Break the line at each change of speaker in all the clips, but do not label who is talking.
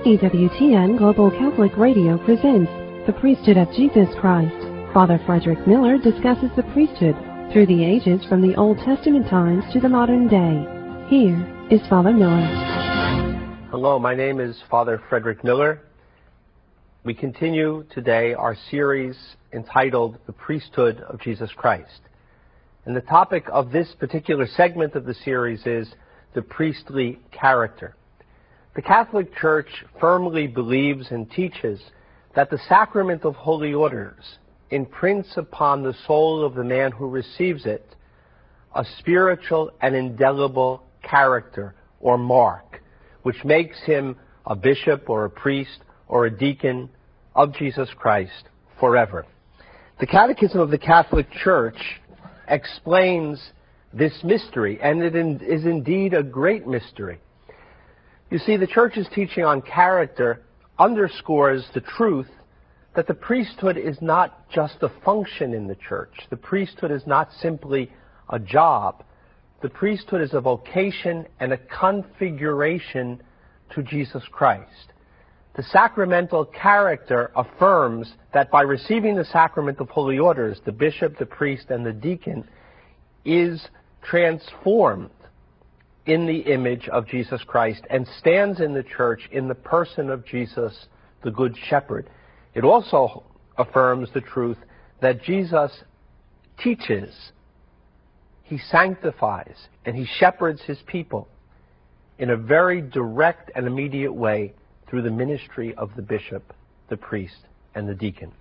EWTN Global Catholic Radio presents The Priesthood of Jesus Christ. Father Frederick Miller discusses the priesthood through the ages from the Old Testament times to the modern day. Here is Father Miller.
Hello, my name is Father Frederick Miller. We continue today our series entitled The Priesthood of Jesus Christ. And the topic of this particular segment of the series is the priestly character. The Catholic Church firmly believes and teaches that the sacrament of holy orders imprints upon the soul of the man who receives it a spiritual and indelible character or mark, which makes him a bishop or a priest or a deacon of Jesus Christ forever. The Catechism of the Catholic Church explains this mystery, and it is indeed a great mystery. You see, the Church's teaching on character underscores the truth that the priesthood is not just a function in the Church. The priesthood is not simply a job. The priesthood is a vocation and a configuration to Jesus Christ. The sacramental character affirms that by receiving the sacrament of holy orders, the bishop, the priest, and the deacon is transformed in the image of Jesus Christ and stands in the Church in the person of Jesus, the Good Shepherd. It also affirms the truth that Jesus teaches, he sanctifies, and he shepherds his people in a very direct and immediate way through the ministry of the bishop, the priest, and the deacon.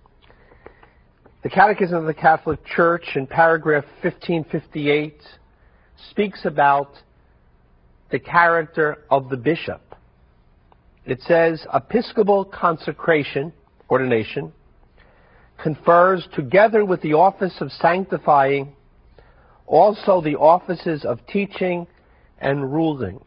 The Catechism of the Catholic Church in paragraph 1558 speaks about the character of the bishop. It says, episcopal consecration, ordination, confers together with the office of sanctifying also the offices of teaching and ruling.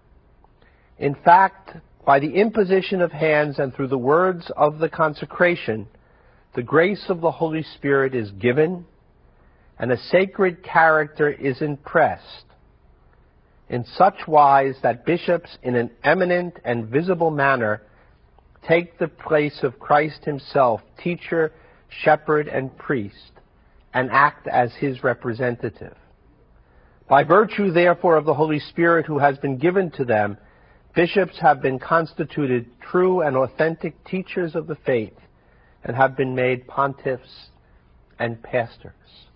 In fact, by the imposition of hands and through the words of the consecration, the grace of the Holy Spirit is given and a sacred character is impressed in such wise that bishops in an eminent and visible manner take the place of Christ himself, teacher, shepherd, and priest, and act as his representative. By virtue, therefore, of the Holy Spirit who has been given to them, bishops have been constituted true and authentic teachers of the faith and have been made pontiffs and pastors.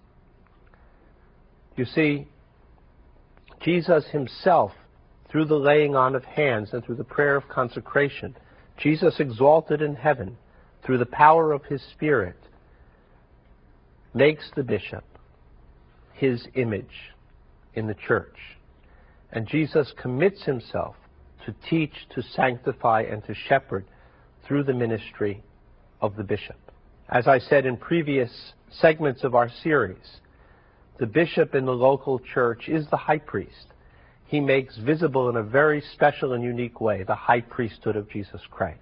You see, Jesus himself, through the laying on of hands and through the prayer of consecration, Jesus exalted in heaven, through the power of his Spirit, makes the bishop his image in the Church. And Jesus commits himself to teach, to sanctify, and to shepherd through the ministry of the bishop. As I said in previous segments of our series, the bishop in the local church is the high priest. He makes visible in a very special and unique way the high priesthood of Jesus Christ.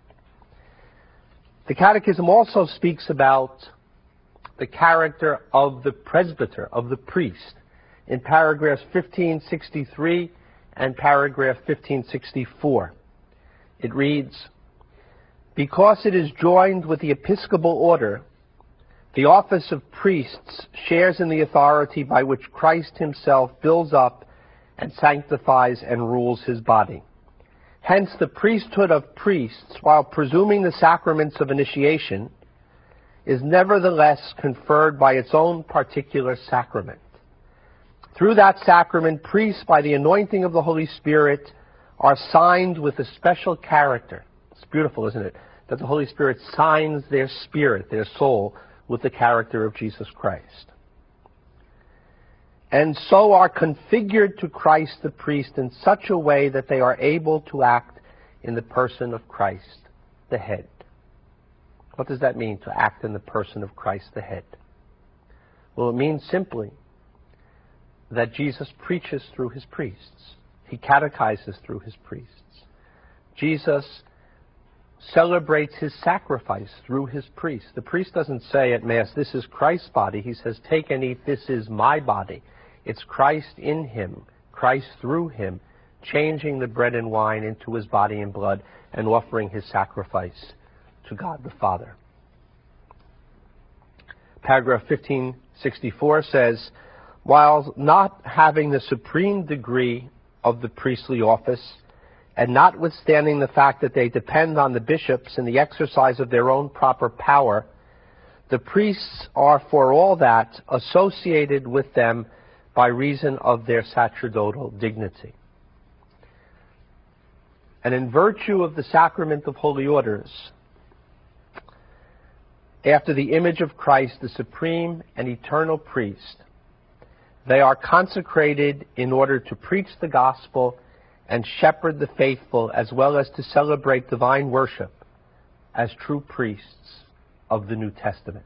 The Catechism also speaks about the character of the presbyter, of the priest, in paragraphs 1563 and paragraph 1564. It reads, because it is joined with the episcopal order, the office of priests shares in the authority by which Christ himself builds up and sanctifies and rules his body. Hence, the priesthood of priests, while presuming the sacraments of initiation, is nevertheless conferred by its own particular sacrament. Through that sacrament, priests, by the anointing of the Holy Spirit, are signed with a special character. It's beautiful, isn't it? That the Holy Spirit signs their spirit, their soul, with the character of Jesus Christ. And so are configured to Christ the priest in such a way that they are able to act in the person of Christ, the head. What does that mean, to act in the person of Christ, the head? Well, it means simply that Jesus preaches through his priests. He catechizes through his priests. Jesus celebrates his sacrifice through his priest. The priest doesn't say at Mass, this is Christ's body. He says, take and eat, this is my body. It's Christ in him, Christ through him, changing the bread and wine into his body and blood and offering his sacrifice to God the Father. Paragraph 1564 says, while not having the supreme degree of the priestly office, and notwithstanding the fact that they depend on the bishops in the exercise of their own proper power, the priests are for all that associated with them by reason of their sacerdotal dignity. And in virtue of the sacrament of holy orders, after the image of Christ, the supreme and eternal priest, they are consecrated in order to preach the gospel and shepherd the faithful, as well as to celebrate divine worship as true priests of the New Testament.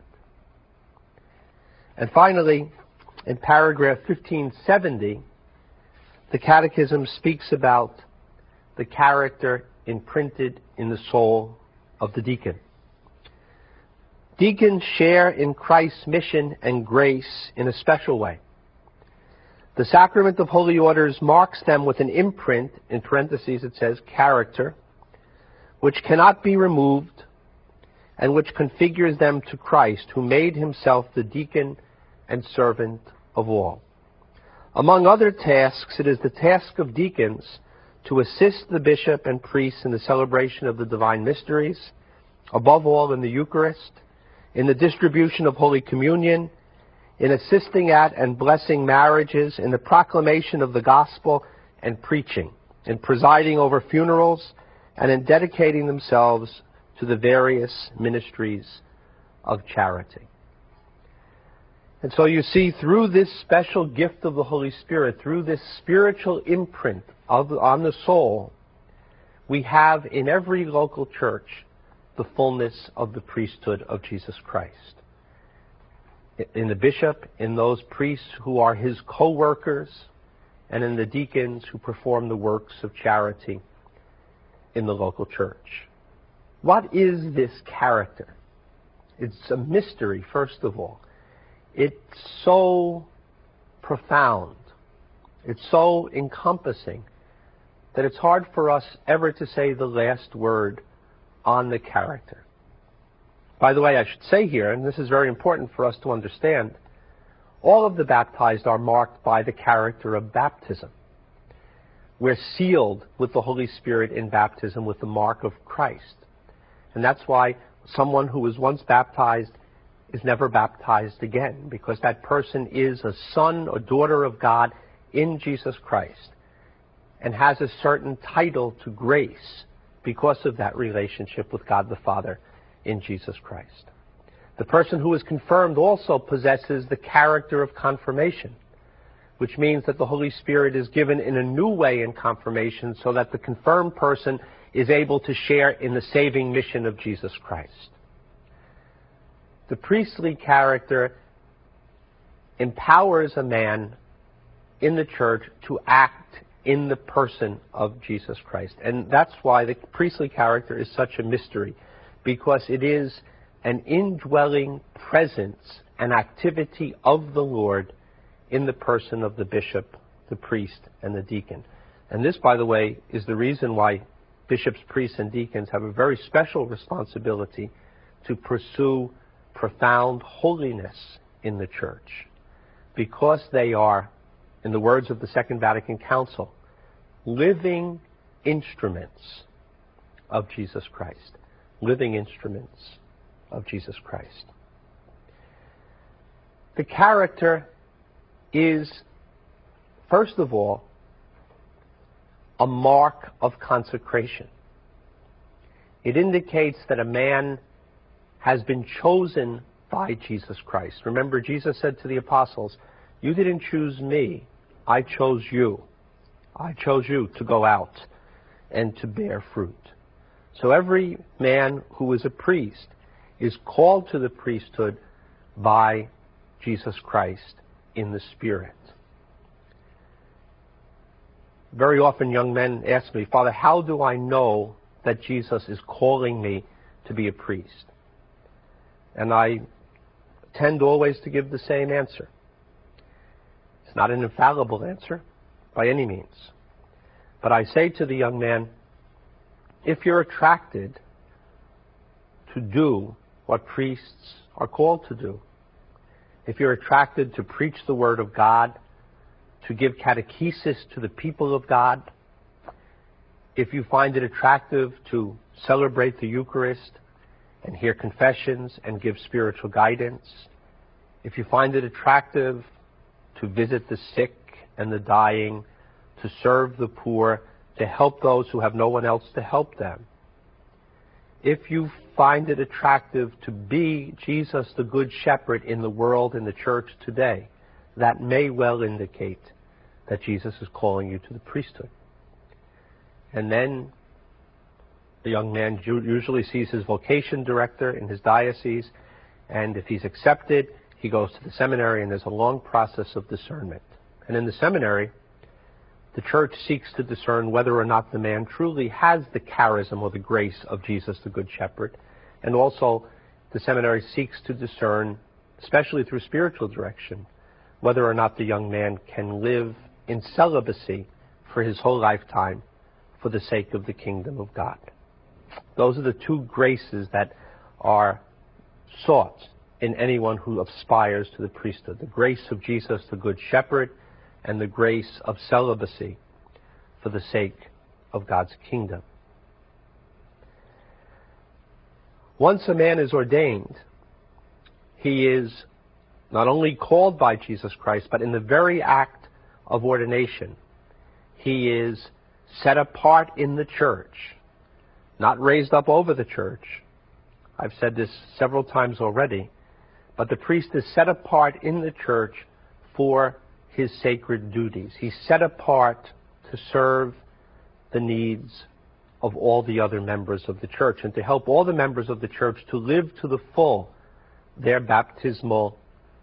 And finally, in paragraph 1570, the Catechism speaks about the character imprinted in the soul of the deacon. Deacons share in Christ's mission and grace in a special way. The sacrament of holy orders marks them with an imprint, in parentheses it says character, which cannot be removed and which configures them to Christ, who made himself the deacon and servant of all. Among other tasks, it is the task of deacons to assist the bishop and priests in the celebration of the divine mysteries, above all in the Eucharist, in the distribution of Holy Communion, in assisting at and blessing marriages, in the proclamation of the gospel and preaching, in presiding over funerals, and in dedicating themselves to the various ministries of charity. And so you see, through this special gift of the Holy Spirit, through this spiritual imprint on the soul, we have in every local church the fullness of the priesthood of Jesus Christ. In the bishop, in those priests who are his co-workers, and in the deacons who perform the works of charity in the local church. What is this character? It's a mystery, first of all. It's so profound, it's so encompassing, that it's hard for us ever to say the last word on the character. By the way, I should say here, and this is very important for us to understand, all of the baptized are marked by the character of baptism. We're sealed with the Holy Spirit in baptism with the mark of Christ. And that's why someone who was once baptized is never baptized again, because that person is a son or daughter of God in Jesus Christ and has a certain title to grace because of that relationship with God the Father in Jesus Christ. The person who is confirmed also possesses the character of confirmation, which means that the Holy Spirit is given in a new way in confirmation so that the confirmed person is able to share in the saving mission of Jesus Christ. The priestly character empowers a man in the church to act in the person of Jesus Christ. And that's why the priestly character is such a mystery, because it is an indwelling presence and activity of the Lord in the person of the bishop, the priest, and the deacon. And this, by the way, is the reason why bishops, priests, and deacons have a very special responsibility to pursue profound holiness in the church, because they are, in the words of the Second Vatican Council, living instruments of Jesus Christ. Living instruments of Jesus Christ. The character is, first of all, a mark of consecration. It indicates that a man has been chosen by Jesus Christ. Remember, Jesus said to the apostles, "You didn't choose me, I chose you. I chose you to go out and to bear fruit." So every man who is a priest is called to the priesthood by Jesus Christ in the Spirit. Very often young men ask me, "Father, how do I know that Jesus is calling me to be a priest?" And I tend always to give the same answer. It's not an infallible answer by any means. But I say to the young man, if you're attracted to do what priests are called to do, if you're attracted to preach the Word of God, to give catechesis to the people of God, if you find it attractive to celebrate the Eucharist and hear confessions and give spiritual guidance, if you find it attractive to visit the sick and the dying, to serve the poor, to help those who have no one else to help them, if you find it attractive to be Jesus the Good Shepherd in the world, in the church today, that may well indicate that Jesus is calling you to the priesthood. And then the young man usually sees his vocation director in his diocese, and if he's accepted, he goes to the seminary, and there's a long process of discernment. And in the seminary, the church seeks to discern whether or not the man truly has the charism or the grace of Jesus the Good Shepherd. And also, the seminary seeks to discern, especially through spiritual direction, whether or not the young man can live in celibacy for his whole lifetime for the sake of the kingdom of God. Those are the two graces that are sought in anyone who aspires to the priesthood: the grace of Jesus the Good Shepherd and the grace of celibacy for the sake of God's kingdom. Once a man is ordained, he is not only called by Jesus Christ, but in the very act of ordination, he is set apart in the church, not raised up over the church. I've said this several times already, but the priest is set apart in the church for his sacred duties. He's set apart to serve the needs of all the other members of the church and to help all the members of the church to live to the full their baptismal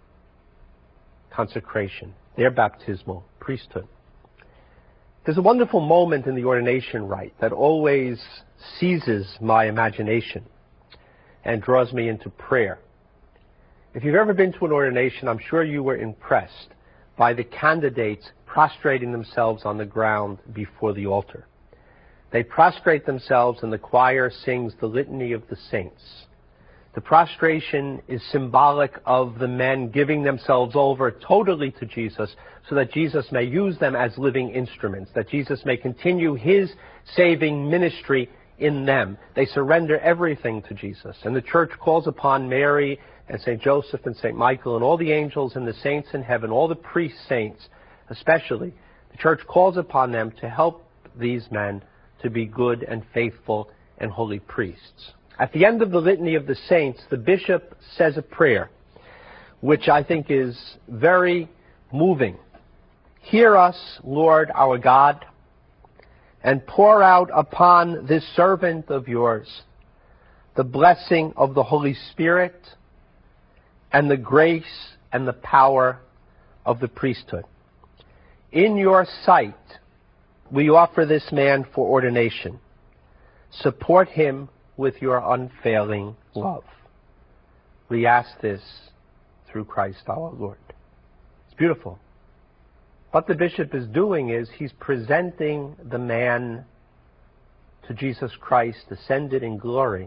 consecration, their baptismal priesthood. There's a wonderful moment in the ordination rite that always seizes my imagination and draws me into prayer. If you've ever been to an ordination, I'm sure you were impressed by the candidates prostrating themselves on the ground before the altar. They prostrate themselves and the choir sings the Litany of the Saints. The prostration is symbolic of the men giving themselves over totally to Jesus so that Jesus may use them as living instruments, that Jesus may continue his saving ministry in them. They surrender everything to Jesus. And the church calls upon Mary and St. Joseph and St. Michael and all the angels and the saints in heaven, all the priest saints especially. The church calls upon them to help these men to be good and faithful and holy priests. At the end of the Litany of the Saints, the bishop says a prayer, which I think is very moving. Hear us, Lord our God, and pour out upon this servant of yours the blessing of the Holy Spirit and the grace and the power of the priesthood. In your sight, we offer this man for ordination. Support him with your unfailing love. We ask this through Christ our Lord. It's beautiful. What the bishop is doing is he's presenting the man to Jesus Christ, ascended in glory,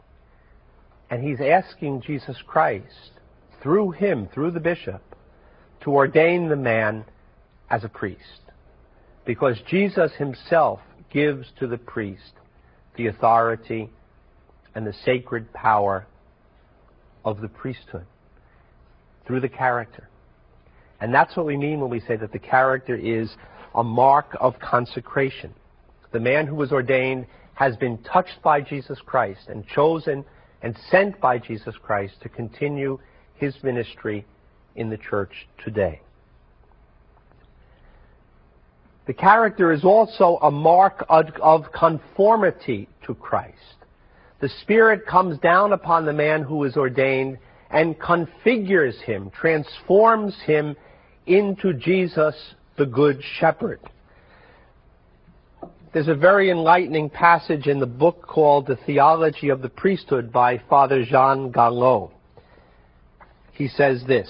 and he's asking Jesus Christ, through him, through the bishop, to ordain the man as a priest. Because Jesus himself gives to the priest the authority and the sacred power of the priesthood through the character. And that's what we mean when we say that the character is a mark of consecration. The man who was ordained has been touched by Jesus Christ and chosen and sent by Jesus Christ to continue his ministry in the church today. The character is also a mark of conformity to Christ. The Spirit comes down upon the man who is ordained and configures him, transforms him into Jesus, the Good Shepherd. There's a very enlightening passage in the book called The Theology of the Priesthood by Father Jean Gallo. He says this: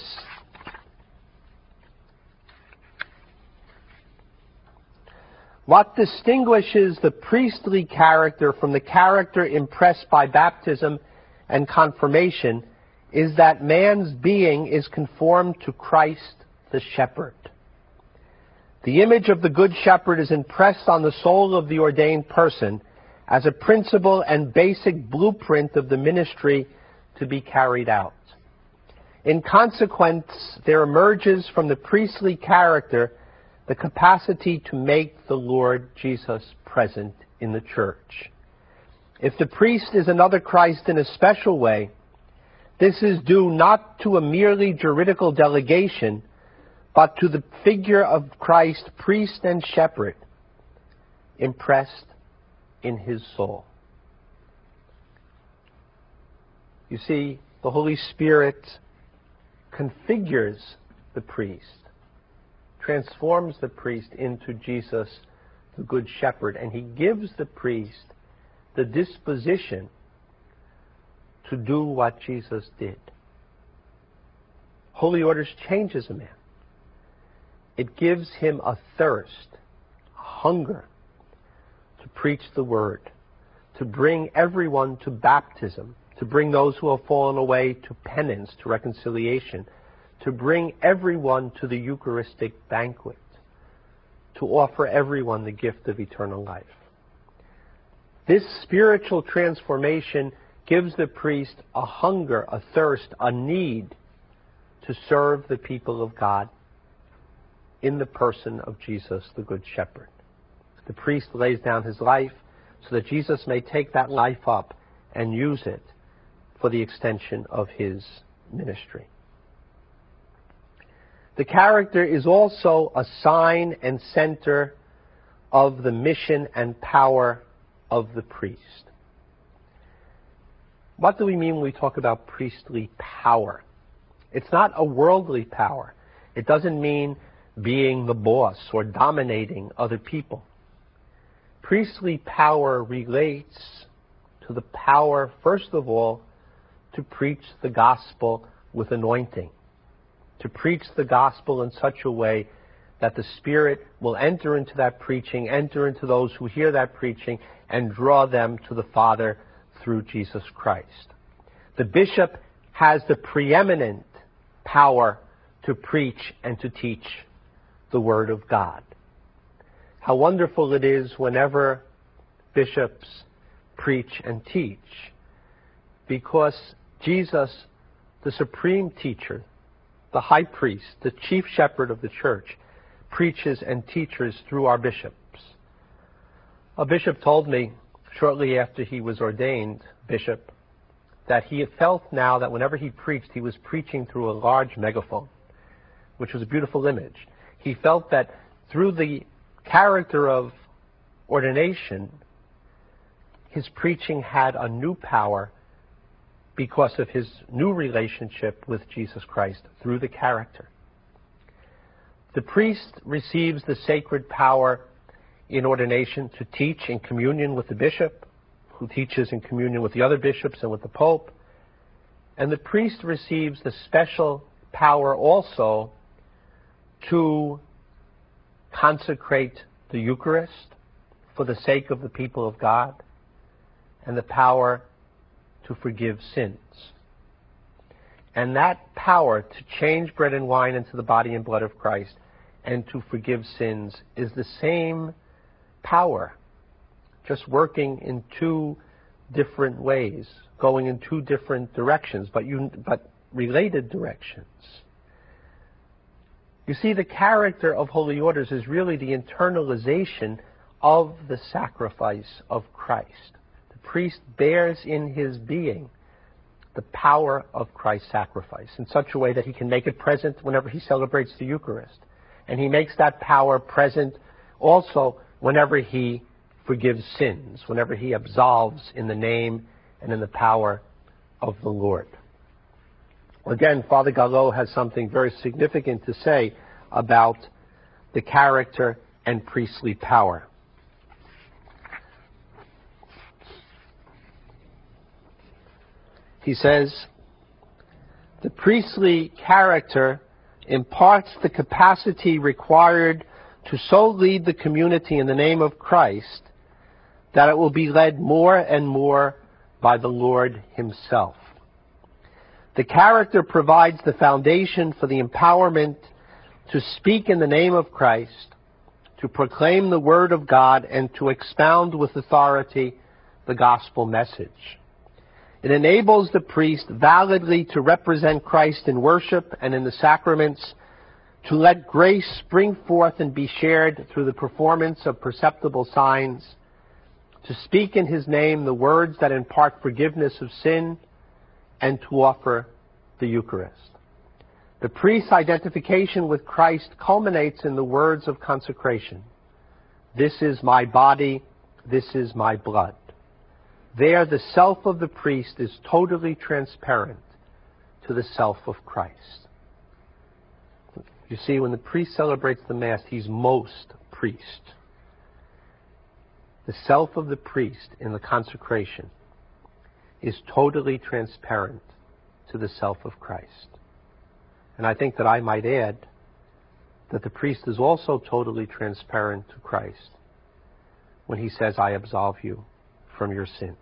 What distinguishes the priestly character from the character impressed by baptism and confirmation is that man's being is conformed to Christ the shepherd. The image of the Good Shepherd is impressed on the soul of the ordained person as a principle and basic blueprint of the ministry to be carried out. In consequence, there emerges from the priestly character the capacity to make the Lord Jesus present in the church. If the priest is another Christ in a special way, this is due not to a merely juridical delegation, but to the figure of Christ, priest and shepherd, impressed in his soul. You see, the Holy Spirit configures the priest, transforms the priest into Jesus, the Good Shepherd, and he gives the priest the disposition to do what Jesus did. Holy Orders changes a man. It gives him a thirst, a hunger to preach the Word, to bring everyone to baptism, to bring those who have fallen away to penance, to reconciliation, to bring everyone to the Eucharistic banquet, to offer everyone the gift of eternal life. This spiritual transformation gives the priest a hunger, a thirst, a need to serve the people of God in the person of Jesus, the Good Shepherd. The priest lays down his life so that Jesus may take that life up and use it for the extension of his ministry. The character is also a sign and center of the mission and power of the priest. What do we mean when we talk about priestly power? It's not a worldly power. It doesn't mean being the boss or dominating other people. Priestly power relates to the power, first of all, to preach the gospel with anointing, to preach the gospel in such a way that the Spirit will enter into that preaching, enter into those who hear that preaching, and draw them to the Father through Jesus Christ. The bishop has the preeminent power to preach and to teach the Word of God. How wonderful it is whenever bishops preach and teach, because Jesus, the supreme teacher, the high priest, the chief shepherd of the church, preaches and teaches through our bishops. A bishop told me shortly after he was ordained bishop that he had felt now that whenever he preached, he was preaching through a large megaphone, which was a beautiful image. He felt that through the character of ordination, his preaching had a new power because of his new relationship with Jesus Christ through the character. The priest receives the sacred power in ordination to teach in communion with the bishop, who teaches in communion with the other bishops and with the Pope. And the priest receives the special power also to consecrate the Eucharist for the sake of the people of God, and the power to forgive sins. And that power to change bread and wine into the body and blood of Christ and to forgive sins is the same power, just working in two different ways, going in two different directions, but related directions. You see, the character of Holy Orders is really the internalization of the sacrifice of Christ. The priest bears in his being the power of Christ's sacrifice in such a way that he can make it present whenever he celebrates the Eucharist. And he makes that power present also whenever he forgives sins, whenever he absolves in the name and in the power of the Lord. Again, Father Gallo has something very significant to say about the character and priestly power. He says, the priestly character imparts the capacity required to so lead the community in the name of Christ that it will be led more and more by the Lord himself. The character provides the foundation for the empowerment to speak in the name of Christ, to proclaim the Word of God, and to expound with authority the gospel message. It enables the priest validly to represent Christ in worship and in the sacraments, to let grace spring forth and be shared through the performance of perceptible signs, to speak in his name the words that impart forgiveness of sin, and to offer the Eucharist. The priest's identification with Christ culminates in the words of consecration. This is my body, this is my blood. There, the self of the priest is totally transparent to the self of Christ. You see, when the priest celebrates the Mass, he's most priest. The self of the priest in the consecration is totally transparent to the self of Christ. And I think that I might add that the priest is also totally transparent to Christ when he says, I absolve you from your sins.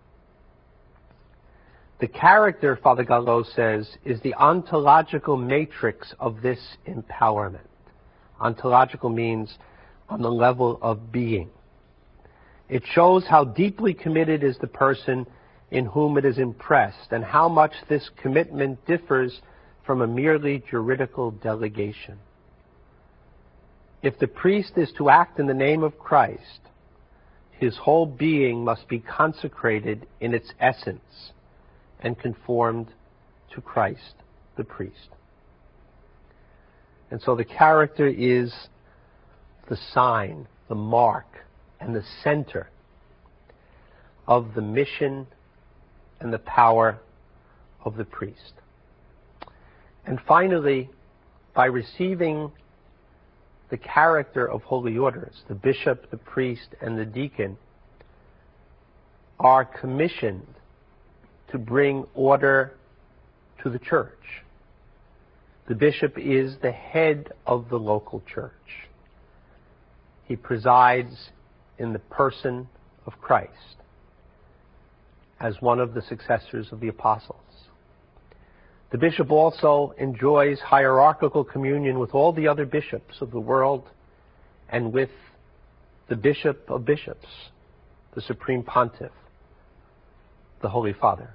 The character, Father Gallo says, is the ontological matrix of this empowerment. Ontological means on the level of being. It shows how deeply committed is the person in whom it is impressed, and how much this commitment differs from a merely juridical delegation. If the priest is to act in the name of Christ, his whole being must be consecrated in its essence and conformed to Christ, the priest. And so the character is the sign, the mark, and the center of the mission and the power of the priest. And finally, by receiving the character of holy orders, the bishop, the priest, and the deacon are commissioned to bring order to the church. The bishop is the head of the local church. He presides in the person of Christ as one of the successors of the apostles. The bishop also enjoys hierarchical communion with all the other bishops of the world and with the Bishop of Bishops, the Supreme Pontiff, the Holy Father.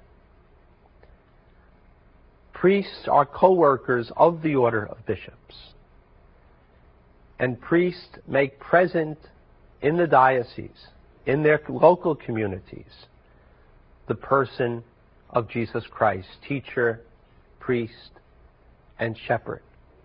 Priests are co-workers of the order of bishops, and priests make present in the diocese, in their local communities, the person of Jesus Christ, teacher, priest, and shepherd.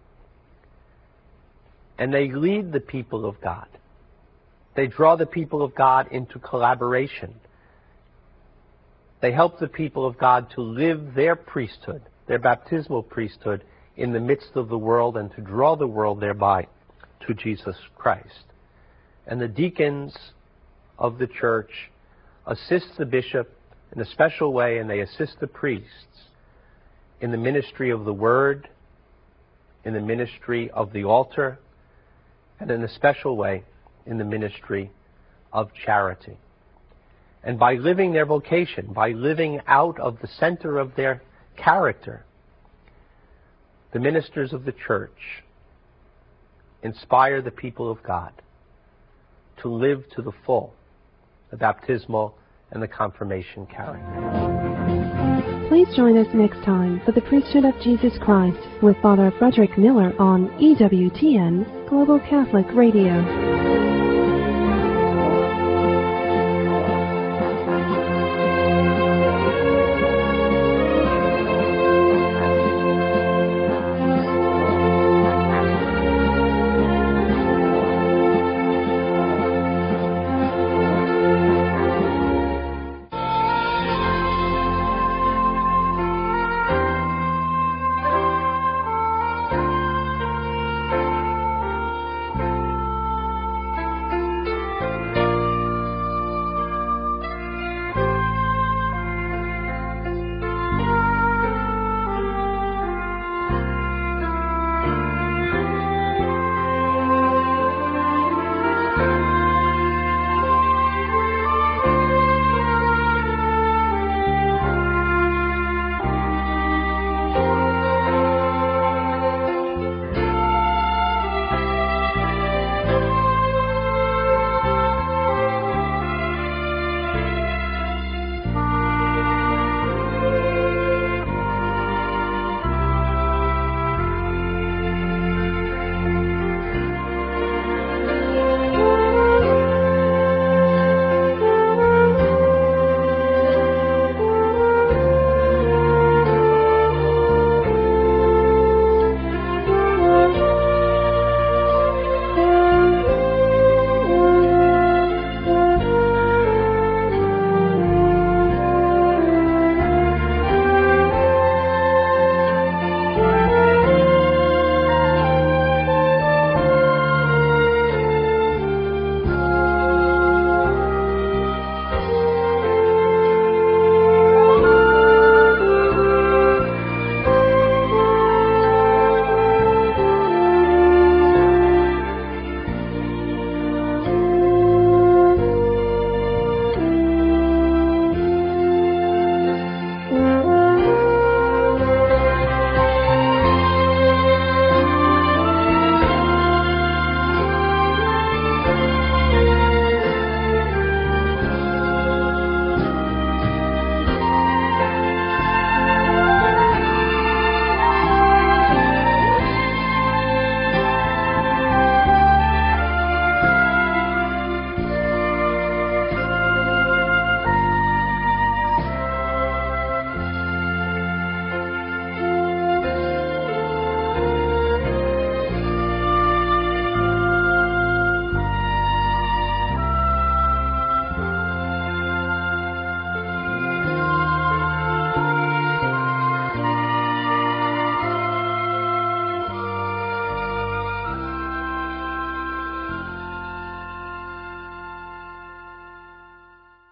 And they lead the people of God. They draw the people of God into collaboration. They help the people of God to live their priesthood, their baptismal priesthood, in the midst of the world, and to draw the world thereby to Jesus Christ. And the deacons of the church assist the bishop in a special way, and they assist the priests in the ministry of the Word, in the ministry of the altar, and in a special way in the ministry of charity. And by living their vocation, by living out of the center of their character, the ministers of the church inspire the people of God to live to the full the baptismal and the confirmation character.
Please join us next time for the Priesthood of Jesus Christ with Father Frederick Miller on EWTN Global Catholic Radio.